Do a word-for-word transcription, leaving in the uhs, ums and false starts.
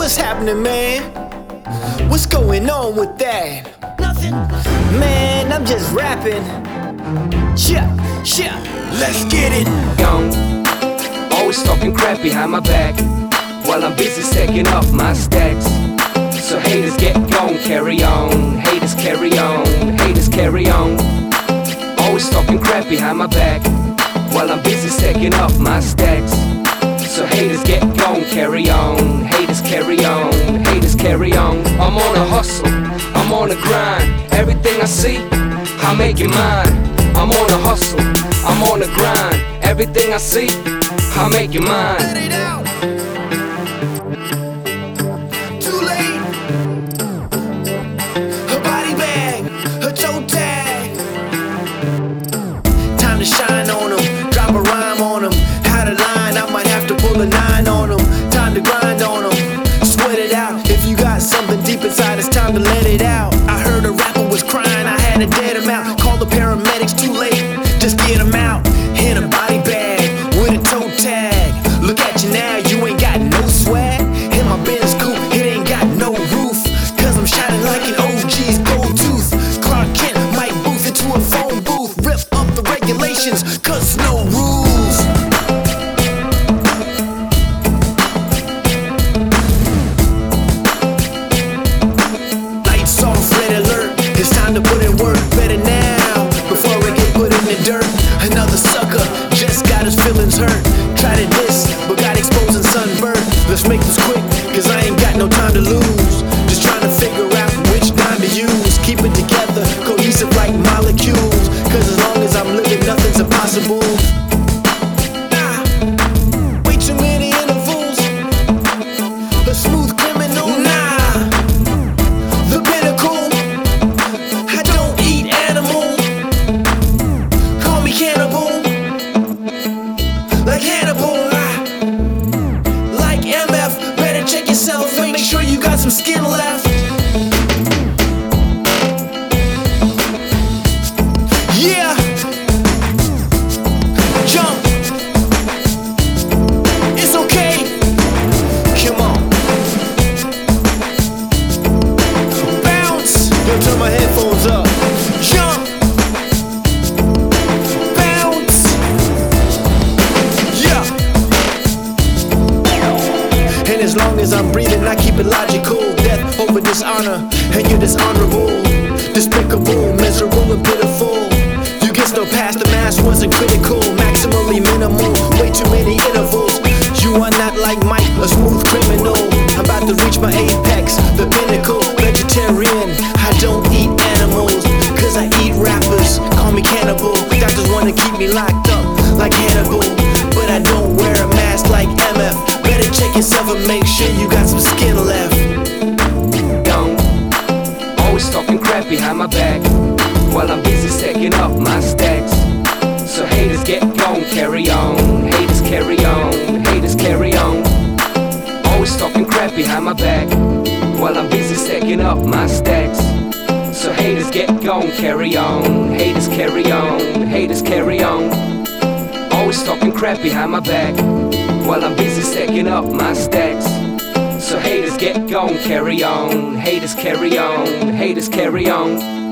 What's happening, man? What's going on with that? Nothing. Man, I'm just rapping. Yeah, yeah. Let's get it. Gone. Always talking crap behind my back while I'm busy stacking up my stacks. So haters get gone, carry on. Haters carry on. Haters carry on. Always talking crap behind my back while I'm busy stacking up my stacks. So haters get gone, carry on. Haters carry on. Haters carry on. I'm on a hustle, I'm on a grind. Everything I see, I make it mine. I'm on a hustle, I'm on a grind. Everything I see, I make it mine. Let it out. Too late. Her body bag, her toe tag. Time to shine on them, drop a rhyme on them. Had a line, I might have to pull a nine on them. Time to grind on them, sweat it out. If you got something deep inside, it's time to let it out. I heard a rapper was crying, I had to dead him out. Call the paramedics, too late, just get him out. In a body bag, with a toe tag. Look at you now, you ain't got no swag. In my Benz coupe, it ain't got no roof. Cause I'm shining like an O G's gold tooth. Clark Kent, Mike Booth into a phone booth. Rip up the regulations, cause no rules. Lights off, red alert, it's time to put in work. Better now, before I get put in the dirt. Another sucker just got his feelings hurt. Tried to diss, but got exposed and sunburned. Let's make this quick, cause I ain't got no time to lose. Just trying to figure out which dime to use. Keep it together, cohesive like molecules. Cause as long as I'm living, nothing's impossible. Nah, way too many intervals. A smooth criminal, nah. The pinnacle, I don't eat animal. Call me cannibal, like Hannibal, ah. Like M F. Better check yourself and make sure you got some skin left. Yeah, jump. It's okay. Come on, bounce. Yo, turn my headphones up. Jump. And as long as I'm breathing, I keep it logical. Death over dishonor, and you're dishonorable, despicable, miserable and pitiful. You get no past, the mass wasn't critical. Maximally minimal, way too many intervals. You are not like Mike, a smooth criminal. I'm about to reach my apex, the pinnacle. Vegetarian, I don't eat animals, cause I eat rappers. Call me cannibal. Doctors wanna keep me locked up like Hannibal, but I don't wear a mask like M F. Better check yourself and make sure you got some skin left. Gone. Always talking crap behind my back while I'm busy stacking up my stacks. So haters get gone, carry on. Haters carry on. Haters carry on. Always talking crap behind my back while I'm busy stacking up my stacks. So haters get gone, carry on. Haters carry on. Haters carry on. Always talking crap behind my back while I'm busy stacking up my stacks. So haters get gone, carry on. Haters carry on. Haters carry on.